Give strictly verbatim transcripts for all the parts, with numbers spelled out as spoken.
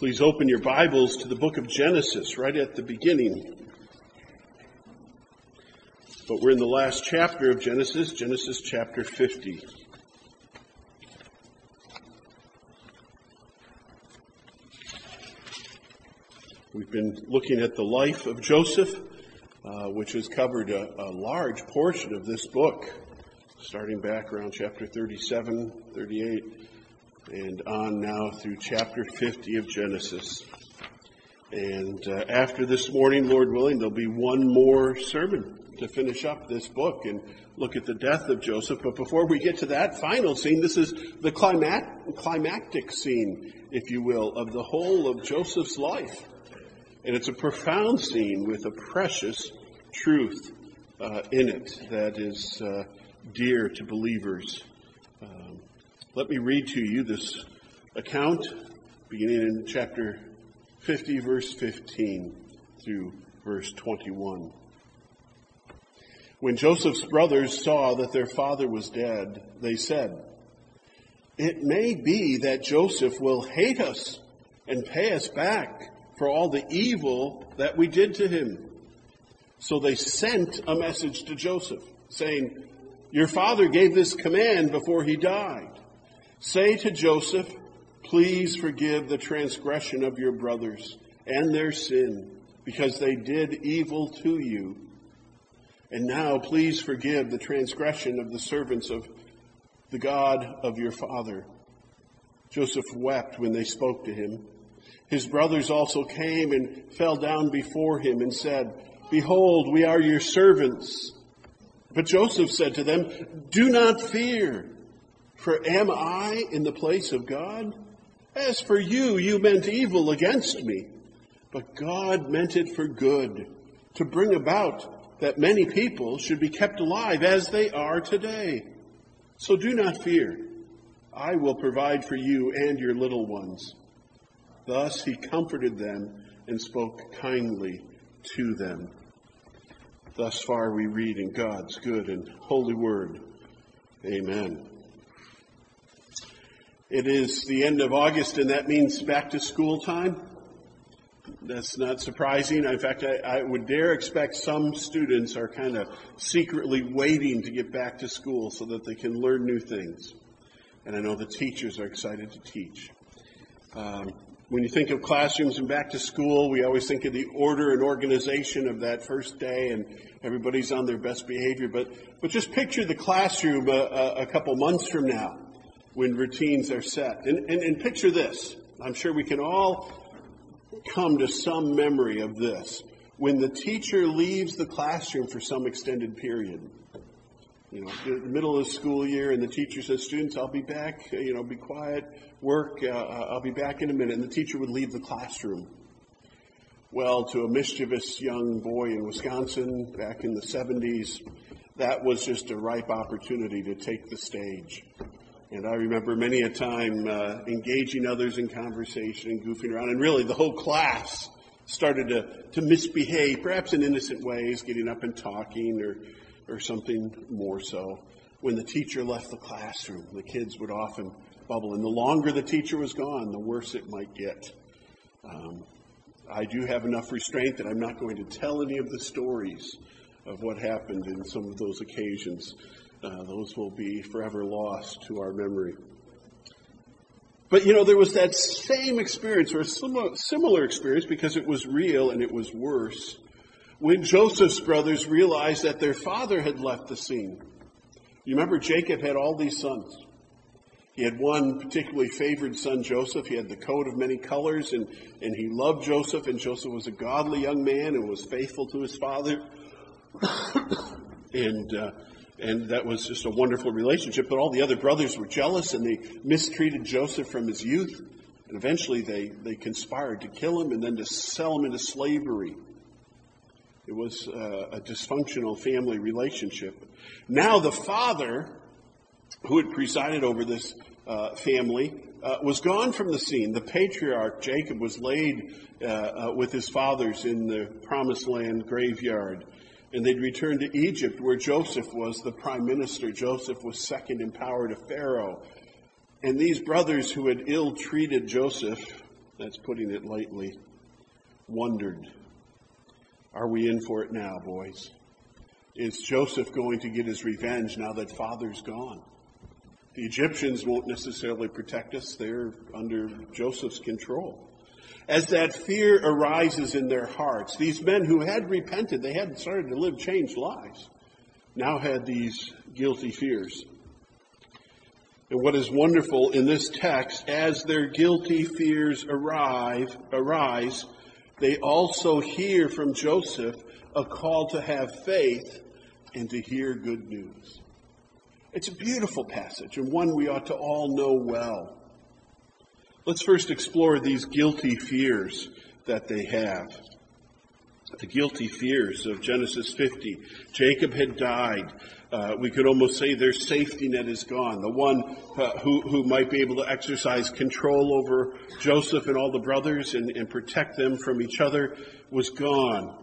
Please open your Bibles to the book of Genesis, right at the beginning. But we're in the last chapter of Genesis, Genesis chapter fifty. We've been looking at the life of Joseph, uh, which has covered a, a large portion of this book, starting back around chapter thirty-seven, thirty-eight, and on now through chapter fifty of Genesis. And uh, after this morning, Lord willing, there'll be one more sermon to finish up this book and look at the death of Joseph. But before we get to that final scene, this is the climac- climactic scene, if you will, of the whole of Joseph's life. And it's a profound scene with a precious truth uh, in it that is uh, dear to believers. Um, let me read to you this account, beginning in chapter fifty, verse fifteen, through verse twenty-one. When Joseph's brothers saw that their father was dead, they said, "It may be that Joseph will hate us and pay us back for all the evil that we did to him." So they sent a message to Joseph, saying, "Your father gave this command before he died. Say to Joseph, please forgive the transgression of your brothers and their sin, because they did evil to you. And now please forgive the transgression of the servants of the God of your father." Joseph wept when they spoke to him. His brothers also came and fell down before him and said, "Behold, we are your servants." But Joseph said to them, "Do not fear, for am I in the place of God? As for you, you meant evil against me, but God meant it for good, to bring about that many people should be kept alive as they are today. So do not fear. I will provide for you and your little ones." Thus he comforted them and spoke kindly to them. Thus far we read in God's good and holy word. Amen. It is the end of August, and that means back to school time. That's not surprising. In fact, I, I would dare expect some students are kind of secretly waiting to get back to school so that they can learn new things. And I know the teachers are excited to teach. Um, when you think of classrooms and back to school, we always think of the order and organization of that first day, and everybody's on their best behavior. But but just picture the classroom a, a, a couple months from now, when routines are set. And, and, and picture this. I'm sure we can all come to some memory of this. When the teacher leaves the classroom for some extended period. You know, the middle of the school year, and the teacher says, "Students, I'll be back. You know, be quiet, work. Uh, I'll be back in a minute." And the teacher would leave the classroom. Well, to a mischievous young boy in Wisconsin back in the seventies, that was just a ripe opportunity to take the stage. And I remember many a time uh, engaging others in conversation and goofing around. And really, the whole class started to, to misbehave, perhaps in innocent ways, getting up and talking or or something more so. When the teacher left the classroom, the kids would often bubble. And the longer the teacher was gone, the worse it might get. Um, I do have enough restraint that I'm not going to tell any of the stories of what happened in some of those occasions. Uh, those will be forever lost to our memory. But, you know, there was that same experience, or a similar, similar experience, because it was real and it was worse, when Joseph's brothers realized that their father had left the scene. You remember Jacob had all these sons. He had one particularly favored son, Joseph. He had the coat of many colors, and, and he loved Joseph, and Joseph was a godly young man and was faithful to his father. and uh, and that was just a wonderful relationship. But all the other brothers were jealous, and they mistreated Joseph from his youth. And eventually they, they conspired to kill him and then to sell him into slavery. It was uh, a dysfunctional family relationship. Now the father, who had presided over this uh, family, uh, was gone from the scene. The patriarch, Jacob, was laid uh, uh, with his fathers in the promised land graveyard. And they'd returned to Egypt, where Joseph was the prime minister. Joseph was second in power to Pharaoh. And these brothers who had ill-treated Joseph that's putting it lightly, wondered, are we in for it now, boys? Is Joseph going to get his revenge now that father's gone? The Egyptians won't necessarily protect us. They're under Joseph's control. As that fear arises in their hearts, these men who had repented, they hadn't started to live changed lives, now had these guilty fears. And what is wonderful in this text, as their guilty fears arrive, arise, they also hear from Joseph a call to have faith and to hear good news. It's a beautiful passage and one we ought to all know well. Let's first explore these guilty fears that they have. The guilty fears of Genesis fifty. Jacob had died. Uh, we could almost say their safety net is gone. The one uh, who, who might be able to exercise control over Joseph and all the brothers and, and protect them from each other was gone.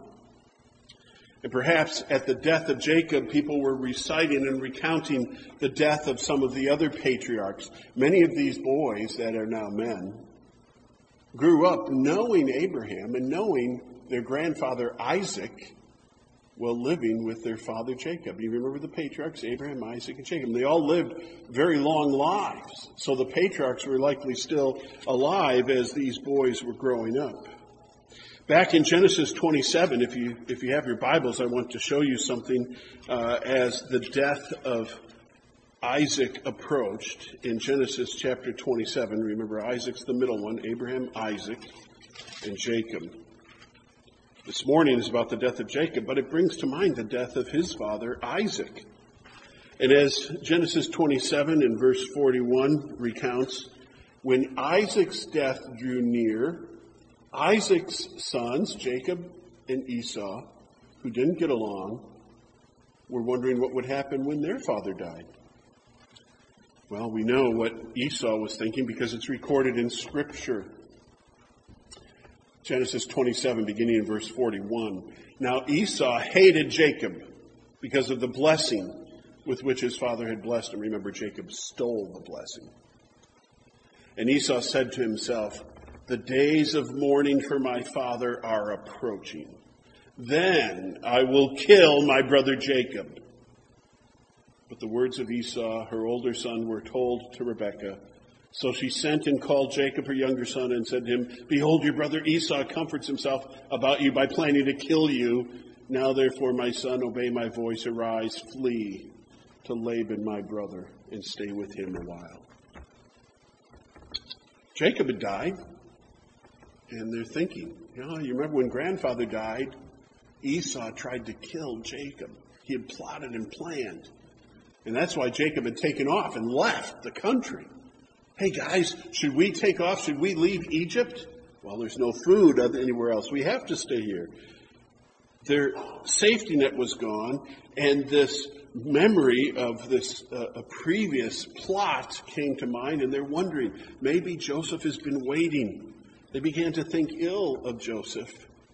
And perhaps at the death of Jacob, people were reciting and recounting the death of some of the other patriarchs. Many of these boys that are now men grew up knowing Abraham and knowing their grandfather Isaac while living with their father Jacob. You remember the patriarchs, Abraham, Isaac, and Jacob. They all lived very long lives. So the patriarchs were likely still alive as these boys were growing up. Back in Genesis twenty-seven, if you if you have your Bibles, I want to show you something uh, as the death of Isaac approached in Genesis chapter twenty-seven. Remember, Isaac's the middle one, Abraham, Isaac, and Jacob. This morning is about the death of Jacob, but it brings to mind the death of his father, Isaac. And as Genesis twenty-seven and verse forty-one recounts, when Isaac's death drew near, Isaac's sons, Jacob and Esau, who didn't get along, were wondering what would happen when their father died. Well, we know what Esau was thinking because it's recorded in Scripture. Genesis twenty-seven, beginning in verse forty-one. Now Esau hated Jacob because of the blessing with which his father had blessed him. Remember, Jacob stole the blessing. And Esau said to himself, "The days of mourning for my father are approaching. Then I will kill my brother Jacob." But the words of Esau, her older son, were told to Rebekah. So she sent and called Jacob, her younger son, and said to him, "Behold, your brother Esau comforts himself about you by planning to kill you. Now therefore, my son, obey my voice. Arise, flee to Laban, my brother, and stay with him a while." Jacob had died. And they're thinking, you know, you remember when grandfather died, Esau tried to kill Jacob. He had plotted and planned. And that's why Jacob had taken off and left the country. Hey guys, should we take off? Should we leave Egypt? Well, there's no food anywhere else. We have to stay here. Their safety net was gone, and this memory of this uh, a previous plot came to mind, and they're wondering, maybe Joseph has been waiting. They began to think ill of Joseph,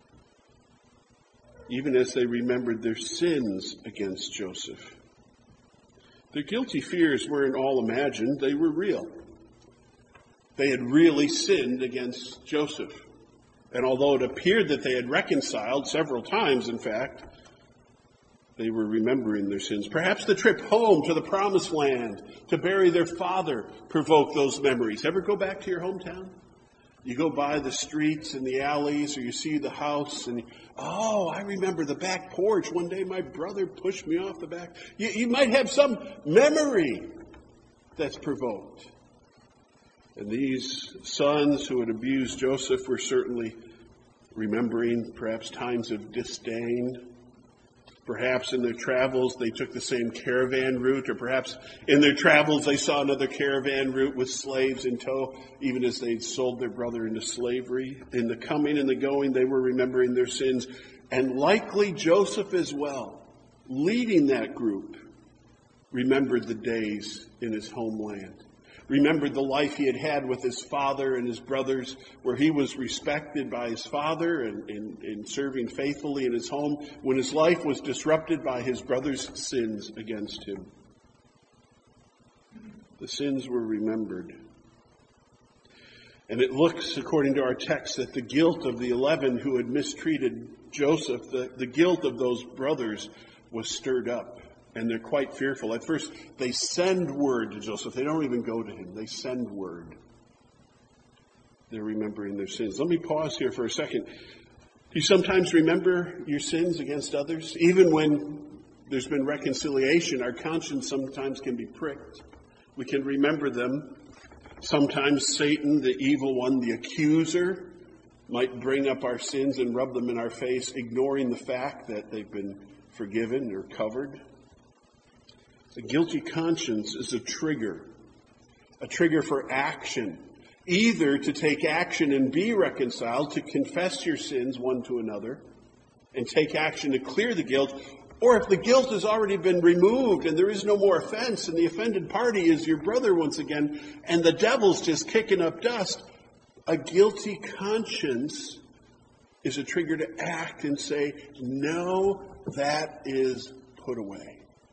even as they remembered their sins against Joseph. Their guilty fears weren't all imagined, they were real. They had really sinned against Joseph. And although it appeared that they had reconciled several times, in fact, they were remembering their sins. Perhaps the trip home to the promised land to bury their father provoked those memories. Ever go back to your hometown? You go by the streets and the alleys, or you see the house, and, oh, I remember the back porch. One day my brother pushed me off the back. You, you might have some memory that's provoked. And these sons who had abused Joseph were certainly remembering perhaps times of disdain. Perhaps in their travels they took the same caravan route, or perhaps in their travels they saw another caravan route with slaves in tow, even as they'd sold their brother into slavery. In the coming and the going, they were remembering their sins. And likely Joseph as well, leading that group, remembered the days in his homeland. Remembered the life he had had with his father and his brothers, where he was respected by his father and, and, and serving faithfully in his home, when his life was disrupted by his brother's sins against him. The sins were remembered. And it looks, according to our text, that the guilt of the eleven who had mistreated Joseph, the, the guilt of those brothers was stirred up. And they're quite fearful. At first, they send word to Joseph. They don't even go to him. They send word. They're remembering their sins. Let me pause here for a second. Do you sometimes remember your sins against others? Even when there's been reconciliation, our conscience sometimes can be pricked. We can remember them. Sometimes Satan, the evil one, the accuser, might bring up our sins and rub them in our face, ignoring the fact that they've been forgiven or covered. A guilty conscience is a trigger, a trigger for action, either to take action and be reconciled, to confess your sins one to another, and take action to clear the guilt, or if the guilt has already been removed and there is no more offense and the offended party is your brother once again and the devil's just kicking up dust, a guilty conscience is a trigger to act and say, no, that is put away.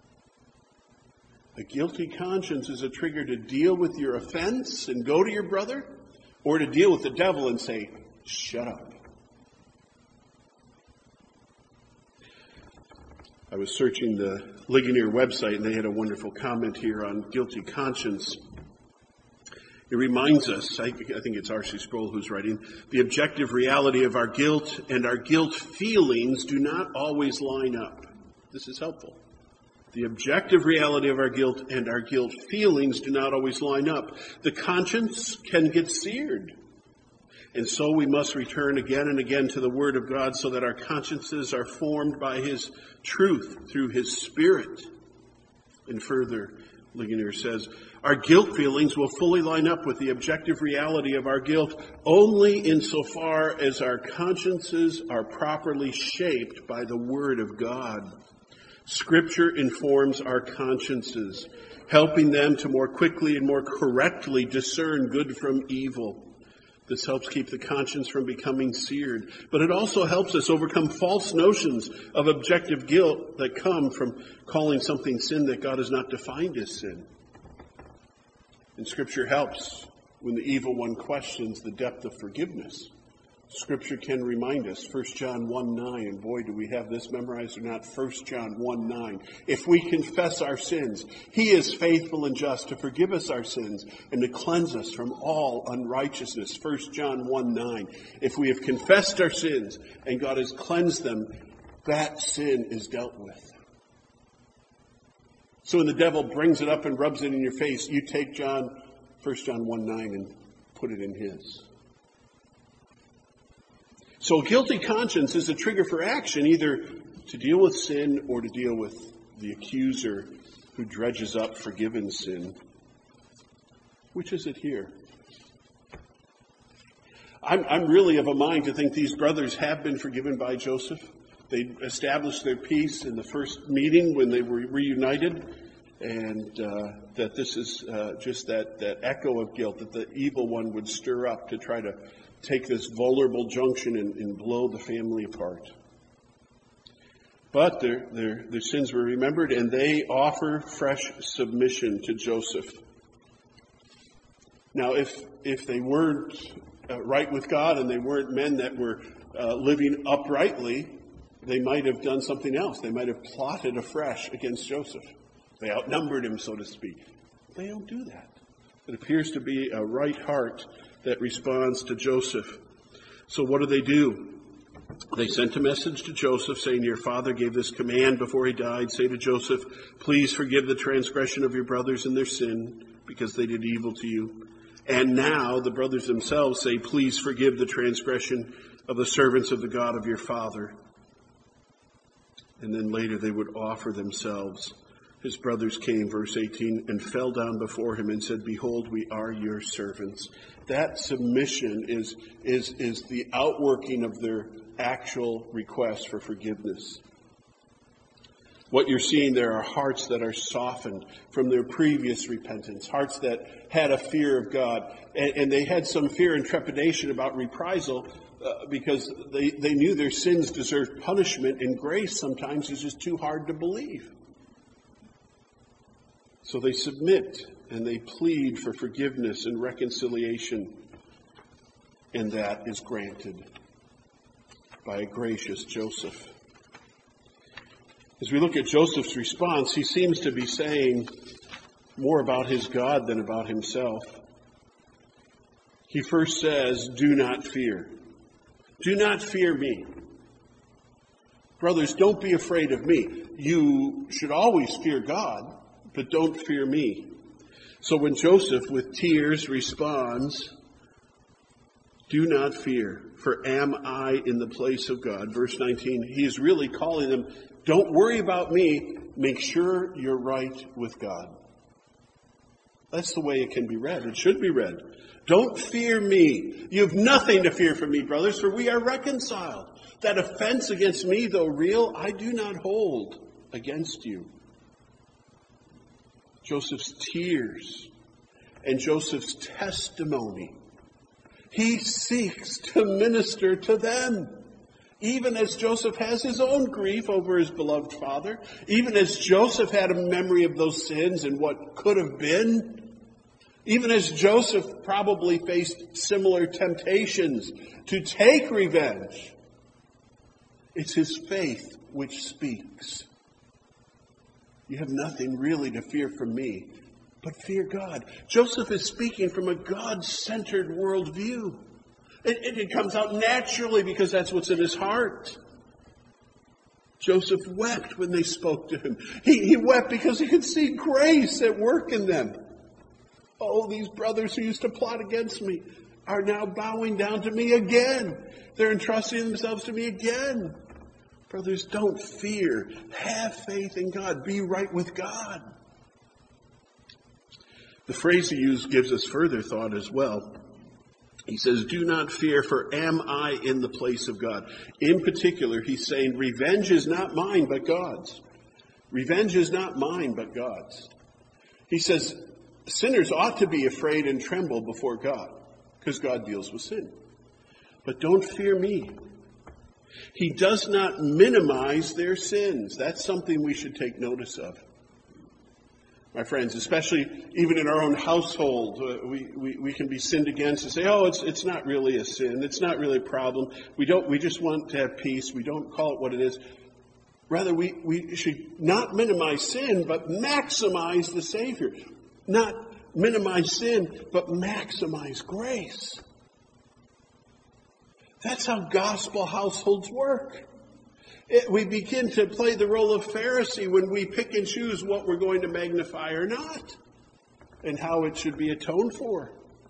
A guilty conscience is a trigger to deal with your offense and go to your brother, or to deal with the devil and say, shut up. I was searching the Ligonier website, and they had a wonderful comment here on guilty conscience. It reminds us, I, I think it's R C Sproul who's writing, the objective reality of our guilt and our guilt feelings do not always line up. This is helpful. The objective reality of our guilt and our guilt feelings do not always line up. The conscience can get seared. And so we must return again and again to the Word of God so that our consciences are formed by His truth through His Spirit. And further, Ligonier says, our guilt feelings will fully line up with the objective reality of our guilt only insofar as our consciences are properly shaped by the Word of God. Scripture informs our consciences, helping them to more quickly and more correctly discern good from evil. This helps keep the conscience from becoming seared. But it also helps us overcome false notions of objective guilt that come from calling something sin that God has not defined as sin. And Scripture helps when the evil one questions the depth of forgiveness. Scripture can remind us, First John one nine, and boy, do we have this memorized or not, First John one nine. If we confess our sins, He is faithful and just to forgive us our sins and to cleanse us from all unrighteousness. First John one nine. If we have confessed our sins and God has cleansed them, that sin is dealt with. So when the devil brings it up and rubs it in your face, you take John, First John one nine and put it in his. So a guilty conscience is a trigger for action, either to deal with sin or to deal with the accuser who dredges up forgiven sin. Which is it here? I'm, I'm really of a mind to think these brothers have been forgiven by Joseph. They established their peace in the first meeting when they were reunited, and uh, that this is uh, just that, that echo of guilt that the evil one would stir up to try to take this vulnerable junction and, and blow the family apart. But their, their, their sins were remembered, and they offer fresh submission to Joseph. Now, if if they weren't uh, right with God and they weren't men that were uh, living uprightly, they might have done something else. They might have plotted afresh against Joseph. They outnumbered him, so to speak. They don't do that. It appears to be a right heart that responds to Joseph. So what do they do? They sent a message to Joseph saying, your father gave this command before he died. Say to Joseph, please forgive the transgression of your brothers and their sin because they did evil to you. And now the brothers themselves say, please forgive the transgression of the servants of the God of your father. And then later they would offer themselves. His brothers came, verse eighteen, and fell down before him and said, behold, we are your servants. That submission is, is, is the outworking of their actual request for forgiveness. What you're seeing there are hearts that are softened from their previous repentance, hearts that had a fear of God, and, and they had some fear and trepidation about reprisal uh, because they, they knew their sins deserved punishment, and grace sometimes is just too hard to believe. So they submit and they plead for forgiveness and reconciliation. And that is granted by a gracious Joseph. As we look at Joseph's response, he seems to be saying more about his God than about himself. He first says, do not fear. Do not fear me. Brothers, don't be afraid of me. You should always fear God, but don't fear me. So when Joseph, with tears, responds, do not fear, for am I in the place of God? Verse nineteen, he is really calling them, don't worry about me. Make sure you're right with God. That's the way it can be read. It should be read. Don't fear me. You have nothing to fear from me, brothers, for we are reconciled. That offense against me, though real, I do not hold against you. Joseph's tears and Joseph's testimony. He seeks to minister to them. Even as Joseph has his own grief over his beloved father. Even as Joseph had a memory of those sins and what could have been. Even as Joseph probably faced similar temptations to take revenge. It's his faith which speaks. You have nothing really to fear from me, but fear God. Joseph is speaking from a God-centered worldview. It, it comes out naturally because that's what's in his heart. Joseph wept when they spoke to him. He, he wept because he could see grace at work in them. Oh, these brothers who used to plot against me are now bowing down to me again. They're entrusting themselves to me again. Brothers, don't fear. Have faith in God. Be right with God. The phrase he used gives us further thought as well. He says, do not fear, for am I in the place of God? In particular, he's saying, revenge is not mine, but God's. Revenge is not mine, but God's. He says, sinners ought to be afraid and tremble before God, because God deals with sin. But don't fear me. He does not minimize their sins. That's something we should take notice of. My friends, especially even in our own household, uh, we, we, we can be sinned against and say, oh, it's it's not really a sin. It's not really a problem. We don't. We just want to have peace. We don't call it what it is. Rather, we, we should not minimize sin, but maximize the Savior. Not minimize sin, but maximize grace. That's how gospel households work. It, we begin to play the role of Pharisee when we pick and choose what we're going to magnify or not, and how it should be atoned for.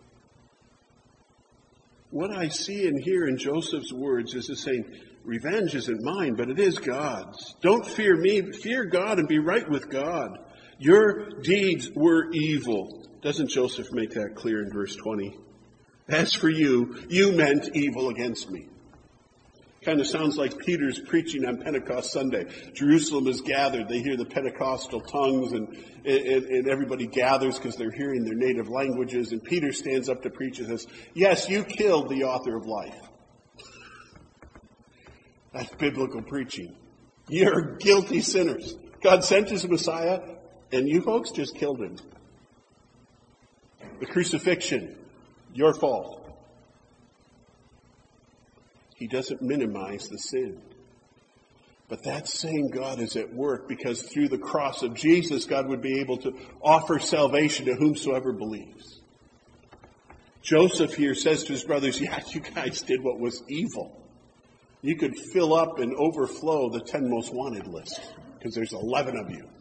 What I see and hear in Joseph's words is the saying, revenge isn't mine, but it is God's. Don't fear me, fear God and be right with God. Your deeds were evil. Doesn't Joseph make that clear in verse twenty? As for you, you meant evil against me. Kind of sounds like Peter's preaching on Pentecost Sunday. Jerusalem is gathered. They hear the Pentecostal tongues, and, and, and everybody gathers because they're hearing their native languages. And Peter stands up to preach and says, yes, you killed the author of life. That's biblical preaching. You're guilty sinners. God sent his Messiah, and you folks just killed him. The crucifixion, your fault. He doesn't minimize the sin. But that same God is at work because through the cross of Jesus, God would be able to offer salvation to whomsoever believes. Joseph here says to his brothers, yeah, you guys did what was evil. You could fill up and overflow the ten most wanted list because there's eleven of you.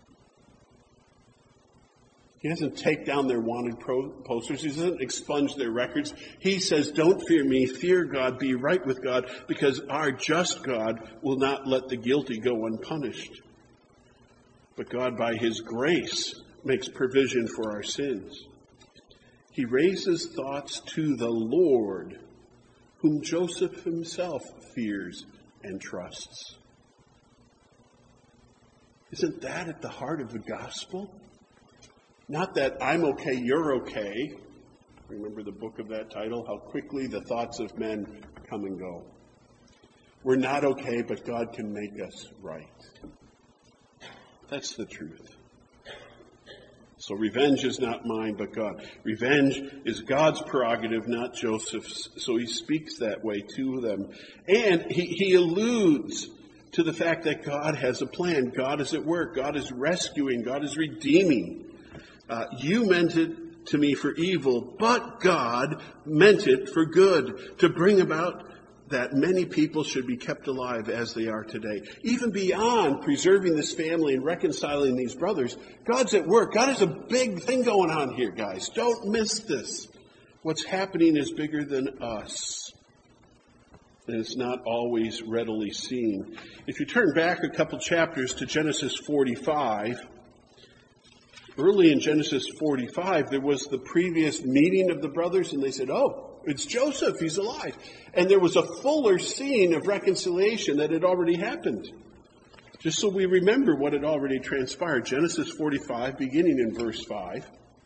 He doesn't take down their wanted posters. He doesn't expunge their records. He says, don't fear me, fear God, be right with God, because our just God will not let the guilty go unpunished. But God, by his grace, makes provision for our sins. He raises thoughts to the Lord, whom Joseph himself fears and trusts. Isn't that at the heart of the gospel? Not that I'm okay, you're okay. Remember the book of that title? How quickly the thoughts of men come and go. We're not okay, but God can make us right. That's the truth. So revenge is not mine, but God. Revenge is God's prerogative, not Joseph's. So he speaks that way to them. And he, he alludes to the fact that God has a plan. God is at work. God is rescuing. God is redeeming. Uh, you meant it to me for evil, but God meant it for good, to bring about that many people should be kept alive as they are today. Even beyond preserving this family and reconciling these brothers, God's at work. God has a big thing going on here, guys. Don't miss this. What's happening is bigger than us. And it's not always readily seen. If you turn back a couple chapters to Genesis forty-five, early in Genesis forty-five, there was the previous meeting of the brothers, and they said, oh, it's Joseph, he's alive. And there was a fuller scene of reconciliation that had already happened. Just so we remember what had already transpired. Genesis forty-five, beginning in verse five,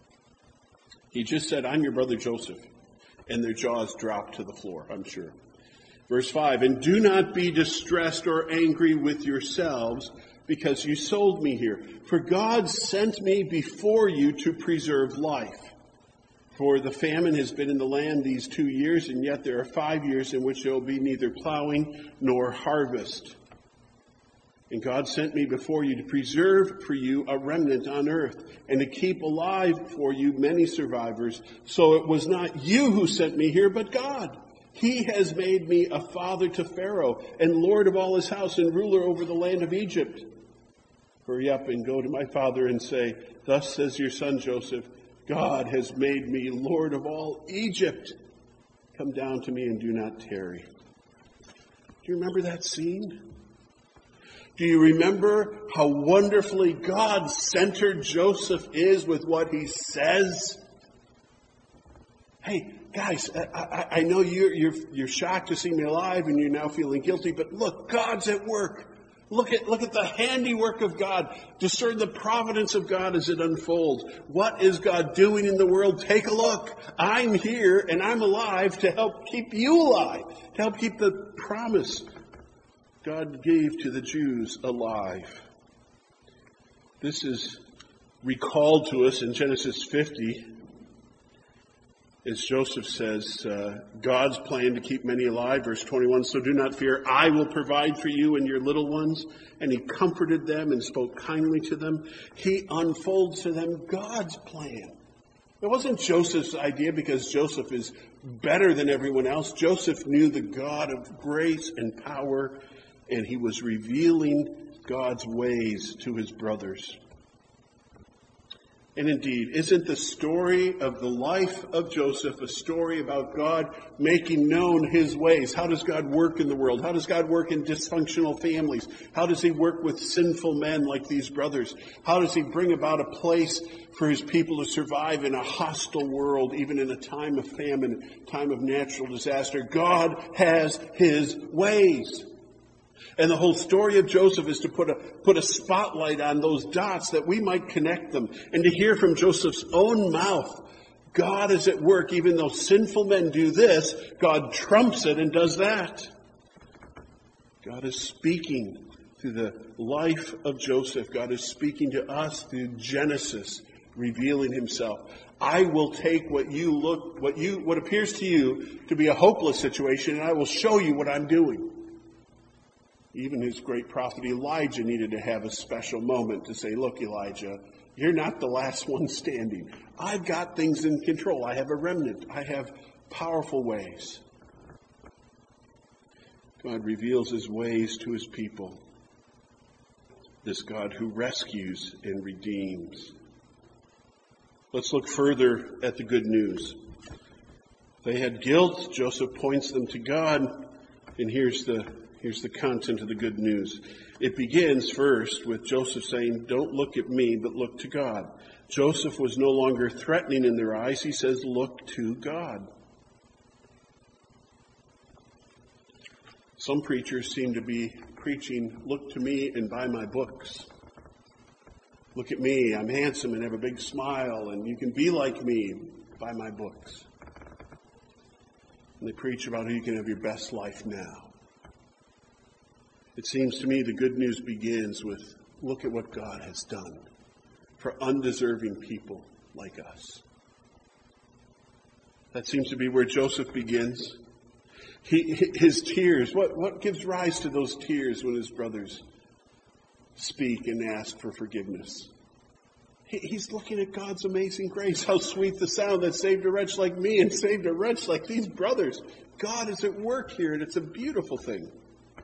he just said, I'm your brother Joseph. And their jaws dropped to the floor, I'm sure. Verse five, and do not be distressed or angry with yourselves because you sold me here. For God sent me before you to preserve life. For the famine has been in the land these two years, and yet there are five years in which there will be neither plowing nor harvest. And God sent me before you to preserve for you a remnant on earth, and to keep alive for you many survivors. So it was not you who sent me here, but God. He has made me a father to Pharaoh, and lord of all his house, and ruler over the land of Egypt. Hurry up and go to my father and say, thus says your son Joseph, God has made me Lord of all Egypt. Come down to me and do not tarry. Do you remember that scene? Do you remember how wonderfully God-centered Joseph is with what he says? Hey, guys, I, I, I know you're, you're, you're shocked to see me alive and you're now feeling guilty, but look, God's at work. Look at, look at the handiwork of God. Discern the providence of God as it unfolds. What is God doing in the world? Take a look. I'm here and I'm alive to help keep you alive, to help keep the promise God gave to the Jews alive. This is recalled to us in Genesis fifty. As Joseph says, uh, God's plan to keep many alive, verse twenty-one, so do not fear, I will provide for you and your little ones. And he comforted them and spoke kindly to them. He unfolds to them God's plan. It wasn't Joseph's idea because Joseph is better than everyone else. Joseph knew the God of grace and power, and he was revealing God's ways to his brothers. And indeed, isn't the story of the life of Joseph a story about God making known his ways? How does God work in the world? How does God work in dysfunctional families? How does he work with sinful men like these brothers? How does he bring about a place for his people to survive in a hostile world, even in a time of famine, time of natural disaster? God has his ways. And the whole story of Joseph is to put a put a spotlight on those dots that we might connect them. And to hear from Joseph's own mouth, God is at work. Even though sinful men do this, God trumps it and does that. God is speaking through the life of Joseph. God is speaking to us through Genesis, revealing himself. I will take what you look, what you, what appears to you to be a hopeless situation, and I will show you what I'm doing. Even his great prophet Elijah needed to have a special moment to say, look, Elijah, you're not the last one standing. I've got things in control. I have a remnant. I have powerful ways. God reveals his ways to his people. This God who rescues and redeems. Let's look further at the good news. They had guilt. Joseph points them to God. And here's the Here's the content of the good news. It begins first with Joseph saying, don't look at me, but look to God. Joseph was no longer threatening in their eyes. He says, look to God. Some preachers seem to be preaching, look to me and buy my books. Look at me, I'm handsome and have a big smile, and you can be like me, buy my books. And they preach about how you can have your best life now. It seems to me the good news begins with, look at what God has done. for undeserving people like us. That seems to be where Joseph begins. He, his tears, what, what gives rise to those tears when his brothers speak and ask for forgiveness? He, he's looking at God's amazing grace. How sweet the sound that saved a wretch like me and saved a wretch like these brothers. God is at work here, and it's a beautiful thing.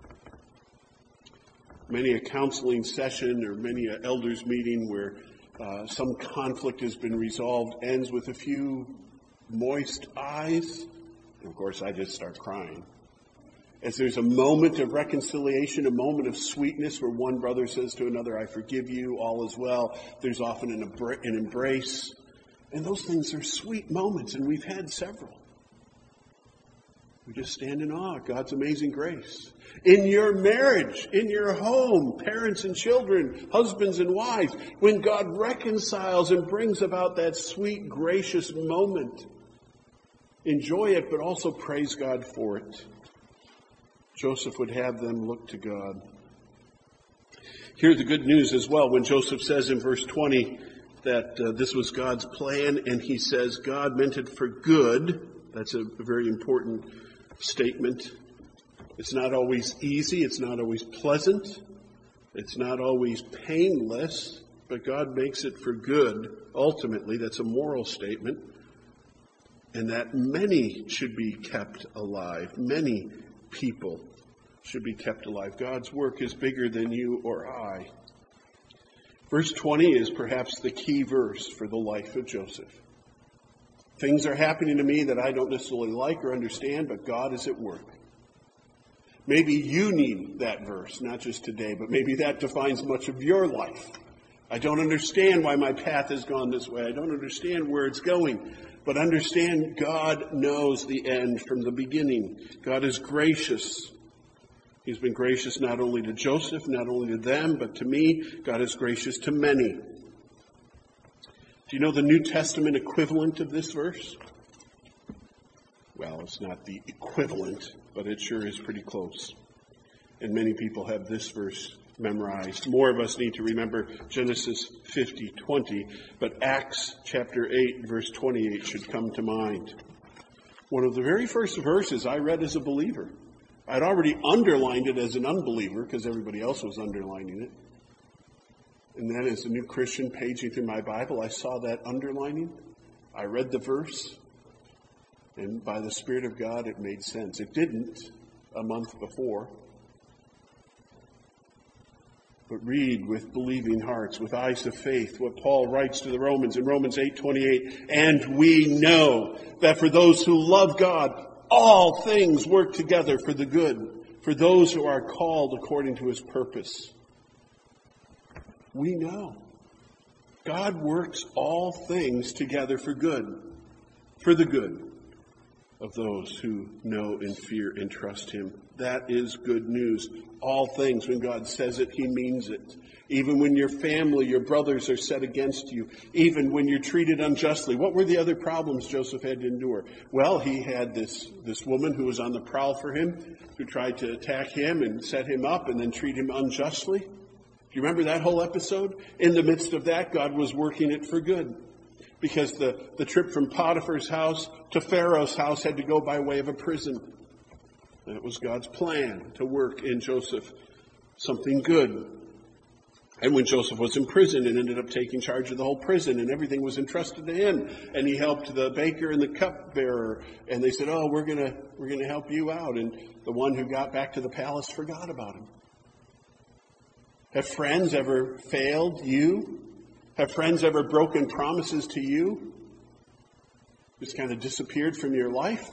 Many a counseling session or many an elders meeting where uh, some conflict has been resolved ends with a few moist eyes. And of course, I just start crying. As there's a moment of reconciliation, a moment of sweetness where one brother says to another, I forgive you, all is well. There's often an, abra- an embrace. And those things are sweet moments, and we've had several. We just stand in awe of God's amazing grace. In your marriage, in your home, parents and children, husbands and wives, when God reconciles and brings about that sweet, gracious moment, enjoy it, but also praise God for it. Joseph would have them look to God. Hear the good news as well when Joseph says in verse twenty that uh, this was God's plan, and he says God meant it for good. That's a, a very important statement. It's not always easy. It's not always pleasant. It's not always painless, but God makes it for good. Ultimately, that's a moral statement. And that many should be kept alive. Many people should be kept alive. God's work is bigger than you or I. Verse twenty is perhaps the key verse for the life of Joseph. Things are happening to me that I don't necessarily like or understand, but God is at work. Maybe you need that verse, not just today, but maybe that defines much of your life. I don't understand why my path has gone this way. I don't understand where it's going. But understand, God knows the end from the beginning. God is gracious. He's been gracious not only to Joseph, not only to them, but to me. God is gracious to many. Do you know the New Testament equivalent of this verse? Well, it's not the equivalent, but it sure is pretty close. And many people have this verse memorized. More of us need to remember Genesis fifty twenty, but Acts chapter eight, verse twenty-eight should come to mind. One of the very first verses I read as a believer. I'd already underlined it as an unbeliever because everybody else was underlining it. And then as a new Christian paging through my Bible, I saw that underlining. I read the verse, and by the Spirit of God, it made sense. It didn't a month before. But read with believing hearts, with eyes of faith, what Paul writes to the Romans in Romans eight twenty-eight. And we know that for those who love God, all things work together for the good, for those who are called according to his purpose. We know. God works all things together for good, for the good of those who know and fear and trust him. That is good news. All things, when God says it, he means it. Even when your family, your brothers are set against you. Even when you're treated unjustly. What were the other problems Joseph had to endure? Well, he had this, this woman who was on the prowl for him, who tried to attack him and set him up and then treat him unjustly. Do you remember that whole episode? In the midst of that, God was working it for good. Because the, the trip from Potiphar's house to Pharaoh's house had to go by way of a prison. And it was God's plan to work in Joseph something good. And when Joseph was in prison and ended up taking charge of the whole prison and everything was entrusted to him, and he helped the baker and the cupbearer, and they said, oh, we're going to we're going to help you out. And the one who got back to the palace forgot about him. Have friends ever failed you? Have friends ever broken promises to you? Just kind of disappeared from your life?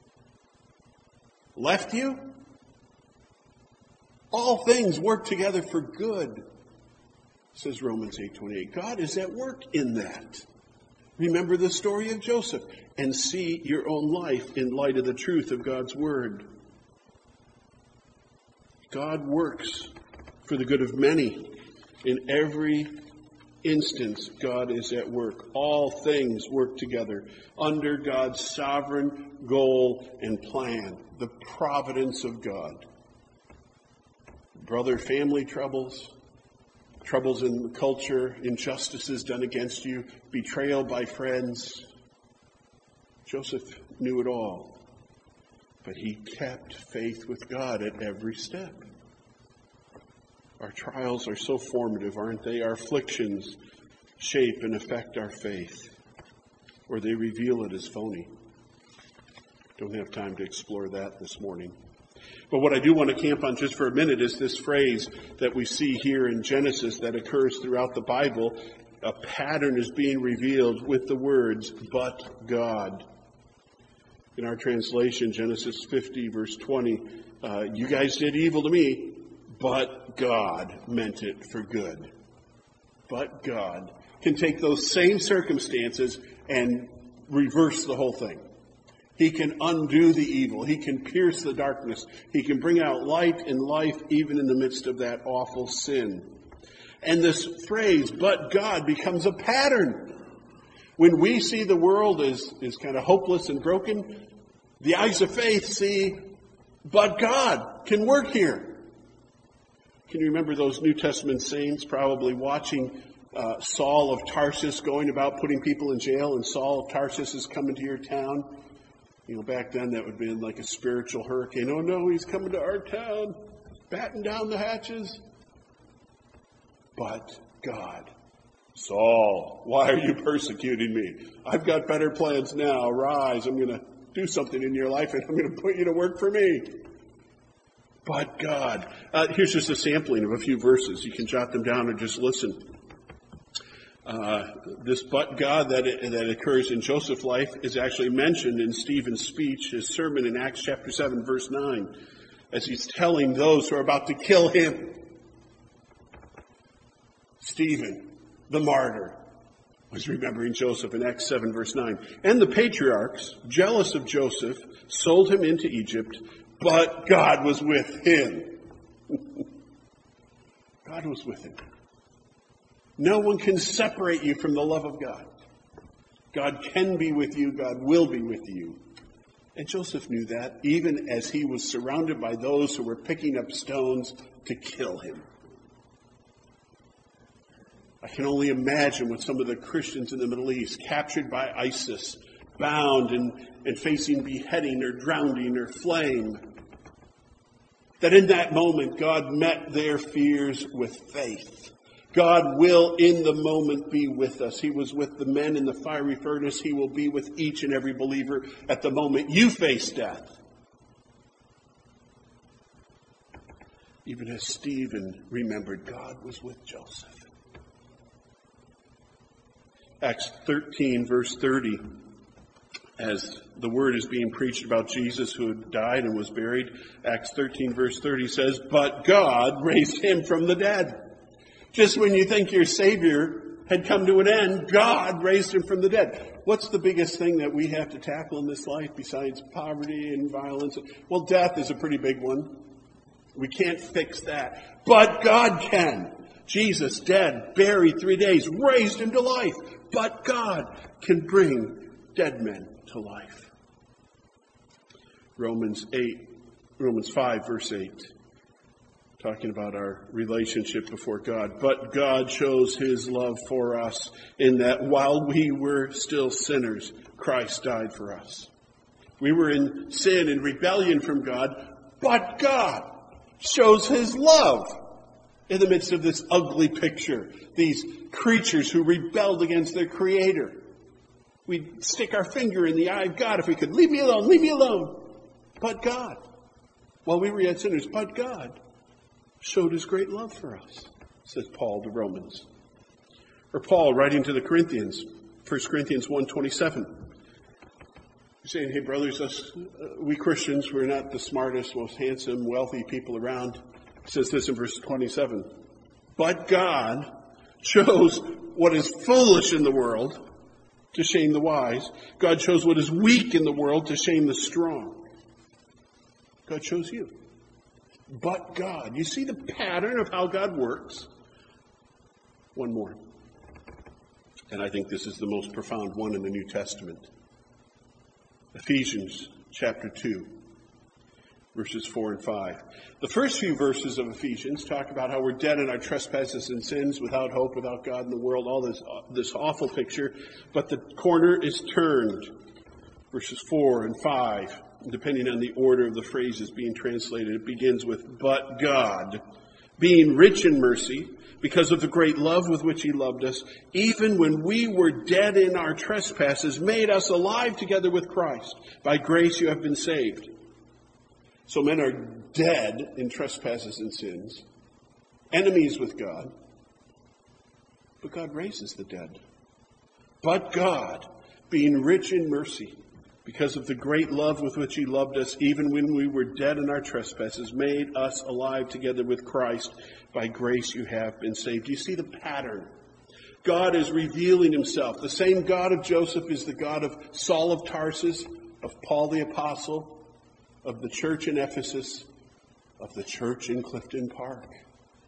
Left you? All things work together for good, says Romans eight twenty-eight. God is at work in that. Remember the story of Joseph and see your own life in light of the truth of God's word. God works for the good of many. In every instance, God is at work. All things work together under God's sovereign goal and plan. The providence of God. Brother, family troubles, troubles in the culture, injustices done against you, betrayal by friends. Joseph knew it all, but he kept faith with God at every step. Our trials are so formative, aren't they? Our afflictions shape and affect our faith, or they reveal it as phony. Don't have time to explore that this morning. But what I do want to camp on just for a minute is this phrase that we see here in Genesis that occurs throughout the Bible. A pattern is being revealed with the words, but God. In our translation, Genesis fifty, verse twenty, uh, you guys did evil to me, but God meant it for good. But God can take those same circumstances and reverse the whole thing. He can undo the evil. He can pierce the darkness. He can bring out light and life even in the midst of that awful sin. And this phrase, but God, becomes a pattern. When we see the world as, as kind of hopeless and broken, the eyes of faith see, but God can work here. Can you remember those New Testament saints probably watching uh, Saul of Tarsus going about putting people in jail, and Saul of Tarsus is coming to your town? You know, back then that would have been like a spiritual hurricane. Oh no, he's coming to our town, batten down the hatches. But God, Saul, why are you persecuting me? I've got better plans now. Rise, I'm going to do something in your life, and I'm going to put you to work for me. But God. Uh, here's just a sampling of a few verses. You can jot them down or just listen. Uh, this but God that it, that occurs in Joseph's life is actually mentioned in Stephen's speech, his sermon in Acts chapter seven, verse nine, as he's telling those who are about to kill him. Stephen, the martyr, was remembering Joseph in Acts seven, verse nine. And the patriarchs, jealous of Joseph, sold him into Egypt, but God was with him. God was with him. No one can separate you from the love of God. God can be with you. God will be with you. And Joseph knew that, even as he was surrounded by those who were picking up stones to kill him. I can only imagine what some of the Christians in the Middle East, captured by ISIS, bound and, and facing beheading or drowning or flame, that in that moment God met their fears with faith. God will in the moment be with us. He was with the men in the fiery furnace. He will be with each and every believer at the moment you face death. Even as Stephen remembered, God was with Joseph. Acts thirteen, verse thirty, as the word is being preached about Jesus who had died and was buried, Acts thirteen, verse thirty says, but God raised him from the dead. Just when you think your Savior had come to an end, God raised him from the dead. What's the biggest thing that we have to tackle in this life besides poverty and violence? Well, death is a pretty big one. We can't fix that. But God can. Jesus, dead, buried three days, raised him to life. But God can bring dead men to life. Romans eight, Romans five, verse eight. Talking about our relationship before God. But God shows his love for us in that while we were still sinners, Christ died for us. We were in sin and rebellion from God, but God shows his love in the midst of this ugly picture. These creatures who rebelled against their Creator. We'd stick our finger in the eye of God if we could. Leave me alone, leave me alone. But God, while we were yet sinners, but God showed his great love for us, says Paul to Romans. Or Paul writing to the Corinthians, First Corinthians one twenty-seven. He's saying, hey brothers, us, uh, we Christians, we're not the smartest, most handsome, wealthy people around. He says this in verse twenty-seven. But God chose what is foolish in the world to shame the wise. God chose what is weak in the world to shame the strong. God chose you. But God. You see the pattern of how God works? One more. And I think this is the most profound one in the New Testament. Ephesians chapter two. verses four and five. The first few verses of Ephesians talk about how we're dead in our trespasses and sins, without hope, without God in the world, all this, this awful picture. But the corner is turned. Verses four and five, depending on the order of the phrases being translated, it begins with, but God, being rich in mercy, because of the great love with which he loved us, even when we were dead in our trespasses, made us alive together with Christ. By grace you have been saved. So men are dead in trespasses and sins, enemies with God, but God raises the dead. But God, being rich in mercy, because of the great love with which he loved us, even when we were dead in our trespasses, made us alive together with Christ. By grace you have been saved. Do you see the pattern? God is revealing himself. The same God of Joseph is the God of Saul of Tarsus, of Paul the Apostle, of the church in Ephesus, of the church in Clifton Park. Do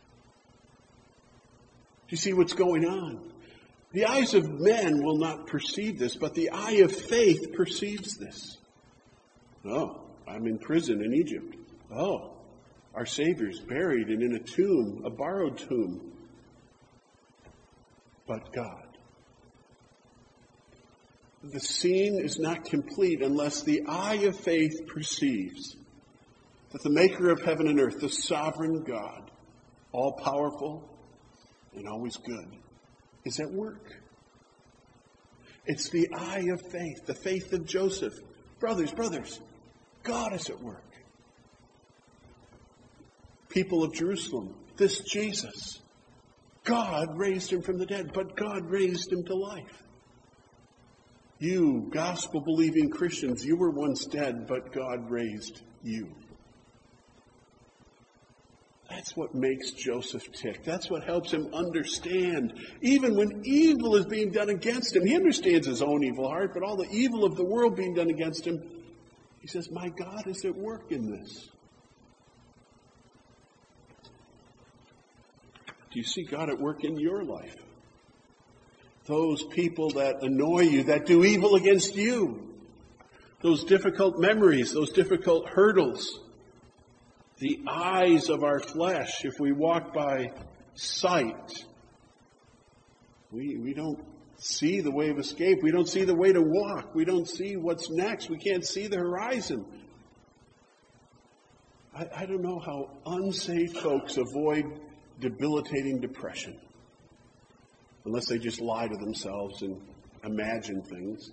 you see what's going on? The eyes of men will not perceive this, but the eye of faith perceives this. Oh, I'm in prison in Egypt. Oh, our Savior's buried and in a tomb, a borrowed tomb. But God. The scene is not complete unless the eye of faith perceives that the maker of heaven and earth, the sovereign God, all-powerful and always good, is at work. It's the eye of faith, the faith of Joseph. Brothers, brothers, God is at work. People of Jerusalem, this Jesus, God raised him from the dead, but God raised him to life. You, gospel-believing Christians, you were once dead, but God raised you. That's what makes Joseph tick. That's what helps him understand. Even when evil is being done against him, he understands his own evil heart, but all the evil of the world being done against him, he says, my God is at work in this. Do you see God at work in your life? Those people that annoy you, that do evil against you, those difficult memories, those difficult hurdles, the eyes of our flesh, if we walk by sight, we, we don't see the way of escape. We don't see the way to walk. We don't see what's next. We can't see the horizon. I, I don't know how unsaved folks avoid debilitating depression unless they just lie to themselves and imagine things.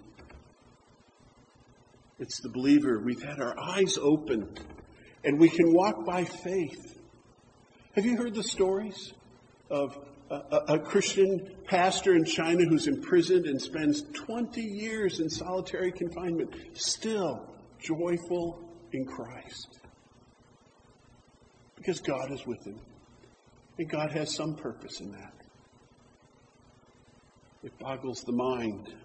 It's the believer. We've had our eyes opened. And we can walk by faith. Have you heard the stories of a, a, a Christian pastor in China who's imprisoned and spends twenty years in solitary confinement, still joyful in Christ? Because God is with him. And God has some purpose in that. It boggles the mind.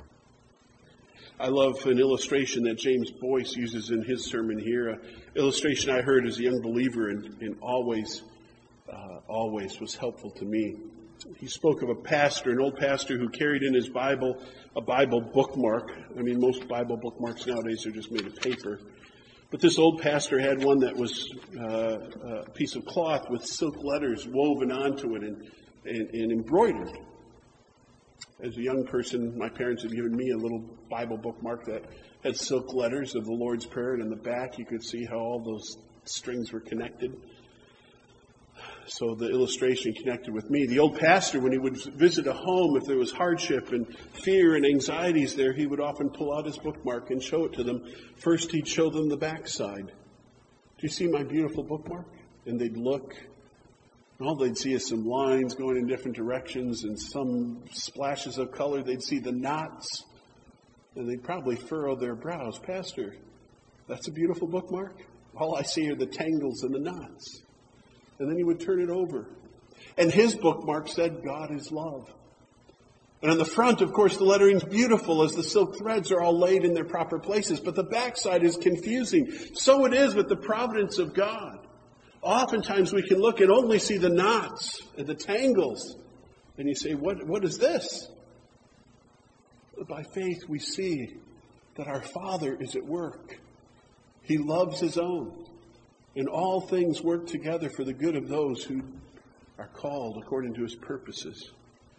I love an illustration that James Boyce uses in his sermon here. An illustration I heard as a young believer and, and always, uh, always was helpful to me. He spoke of a pastor, an old pastor who carried in his Bible a Bible bookmark. I mean, most Bible bookmarks nowadays are just made of paper. But this old pastor had one that was uh, a piece of cloth with silk letters woven onto it and, and, and embroidered. As a young person, my parents had given me a little Bible bookmark that had silk letters of the Lord's Prayer, and in the back you could see how all those strings were connected. So the illustration connected with me. The old pastor, when he would visit a home, if there was hardship and fear and anxieties there, he would often pull out his bookmark and show it to them. First, he'd show them the backside. Do you see my beautiful bookmark? And they'd look. And all they'd see is some lines going in different directions and some splashes of color. They'd see the knots. And they'd probably furrow their brows. Pastor, that's a beautiful bookmark? All I see are the tangles and the knots. And then he would turn it over. And his bookmark said, God is love. And on the front, of course, the lettering's beautiful as the silk threads are all laid in their proper places. But the backside is confusing. So it is with the providence of God. Oftentimes we can look and only see the knots and the tangles. And you say, what, what is this? But by faith we see that our Father is at work. He loves his own. And all things work together for the good of those who are called according to his purposes.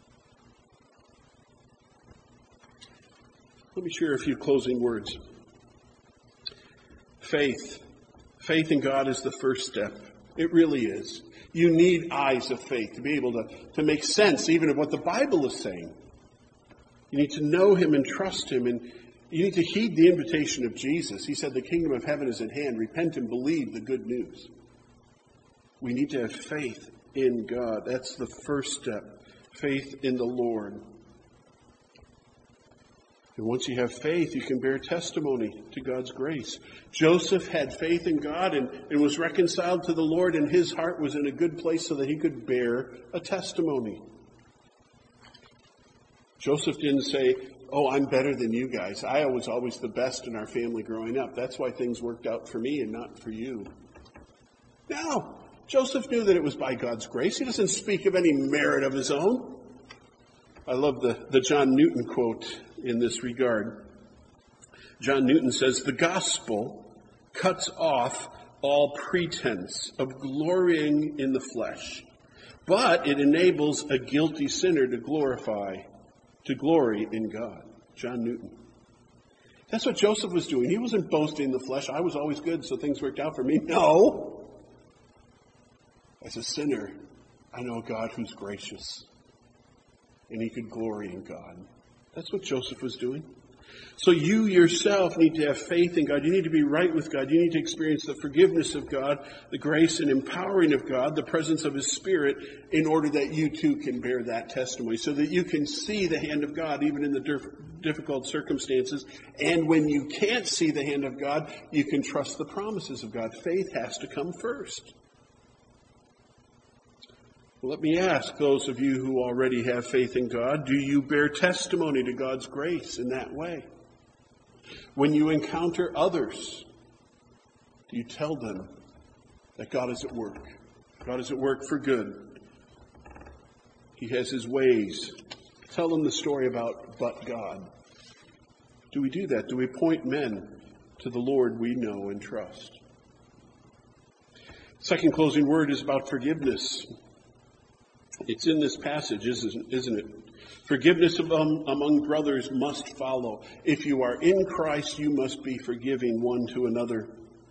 Let me share a few closing words. Faith. Faith in God is the first step. It really is. You need eyes of faith to be able to, to make sense even of what the Bible is saying. You need to know him and trust him, and you need to heed the invitation of Jesus. He said the kingdom of heaven is at hand. Repent and believe the good news. We need to have faith in God. That's the first step. Faith in the Lord. And once you have faith, you can bear testimony to God's grace. Joseph had faith in God and, and was reconciled to the Lord, and his heart was in a good place so that he could bear a testimony. Joseph didn't say, oh, I'm better than you guys. I was always the best in our family growing up. That's why things worked out for me and not for you. No, Joseph knew that it was by God's grace. He doesn't speak of any merit of his own. I love the, the John Newton quote in this regard. John Newton says, the gospel cuts off all pretense of glorying in the flesh, but it enables a guilty sinner to glorify, to glory in God. John Newton. That's what Joseph was doing. He wasn't boasting in the flesh. I was always good, so things worked out for me. No. As a sinner, I know a God who's gracious, and he could glory in God. That's what Joseph was doing. So you yourself need to have faith in God. You need to be right with God. You need to experience the forgiveness of God, the grace and empowering of God, the presence of his Spirit, in order that you too can bear that testimony, so that you can see the hand of God even in the difficult circumstances. And when you can't see the hand of God, you can trust the promises of God. Faith has to come first. Well, let me ask those of you who already have faith in God, do you bear testimony to God's grace in that way? When you encounter others, do you tell them that God is at work? God is at work for good. He has his ways. Tell them the story about but God. Do we do that? Do we point men to the Lord we know and trust? Second closing word is about forgiveness. It's in this passage, isn't, isn't it? Forgiveness among, among brothers must follow. If you are in Christ, you must be forgiving one to another.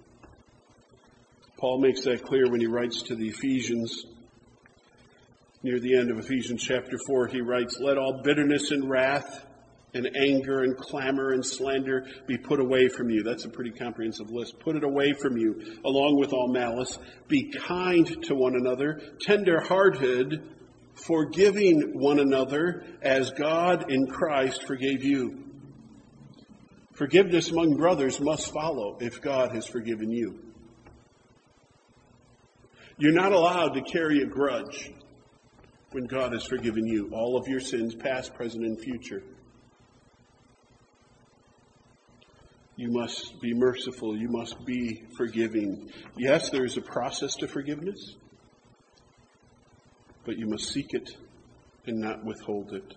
Paul makes that clear when he writes to the Ephesians. Near the end of Ephesians chapter four, he writes, let all bitterness and wrath and anger and clamor and slander be put away from you. That's a pretty comprehensive list. Put it away from you, along with all malice. Be kind to one another, tender-hearted, forgiving one another as God in Christ forgave you. Forgiveness among brothers must follow if God has forgiven you. You're not allowed to carry a grudge when God has forgiven you, all of your sins, past, present, and future. You must be merciful. You must be forgiving. Yes, there is a process to forgiveness, but you must seek it and not withhold it.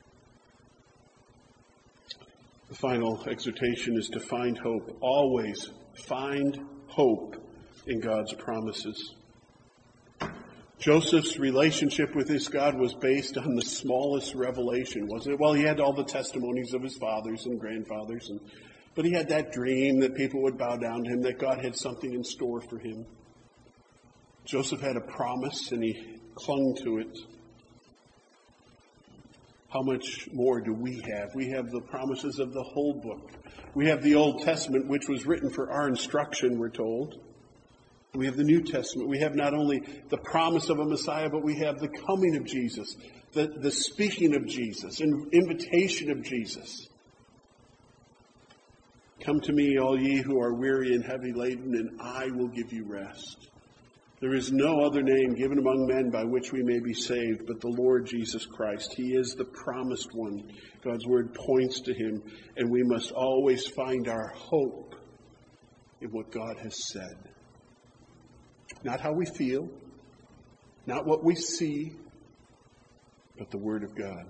The final exhortation is to find hope. Always find hope in God's promises. Joseph's relationship with his God was based on the smallest revelation, wasn't it? Well, he had all the testimonies of his fathers and grandfathers, and, but he had that dream that people would bow down to him, that God had something in store for him. Joseph had a promise, and he clung to it. How much more do we have? We have the promises of the whole book. We have the Old Testament, which was written for our instruction, we're told. We have the New Testament. We have not only the promise of a Messiah, but we have the coming of Jesus, the, the speaking of Jesus, an invitation of Jesus. Come to me, all ye who are weary and heavy laden, and I will give you rest. There is no other name given among men by which we may be saved but the Lord Jesus Christ. He is the promised one. God's word points to him, and we must always find our hope in what God has said. Not how we feel, not what we see, but the Word of God.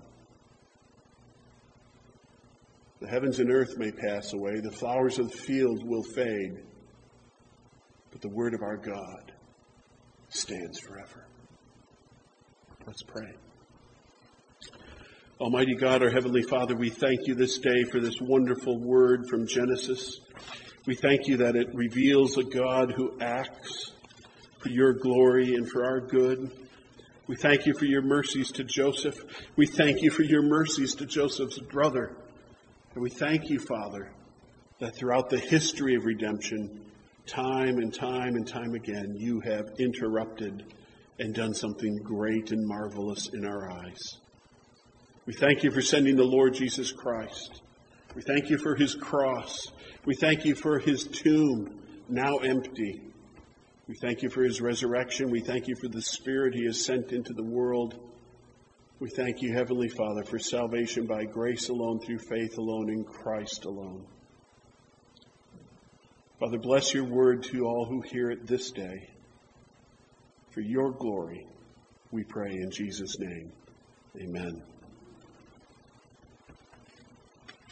The heavens and earth may pass away, the flowers of the field will fade, but the word of our God stands forever. Let's pray. Almighty God, our Heavenly Father, we thank you this day for this wonderful word from Genesis. We thank you that it reveals a God who acts for your glory and for our good. We thank you for your mercies to Joseph. We thank you for your mercies to Joseph's brother. And we thank you, Father, that throughout the history of redemption, time and time and time again, you have interrupted and done something great and marvelous in our eyes. We thank you for sending the Lord Jesus Christ. We thank you for his cross. We thank you for his tomb, now empty. We thank you for his resurrection. We thank you for the Spirit he has sent into the world. We thank you, Heavenly Father, for salvation by grace alone, through faith alone, in Christ alone. Father, bless your word to all who hear it this day. For your glory, we pray in Jesus' name. Amen.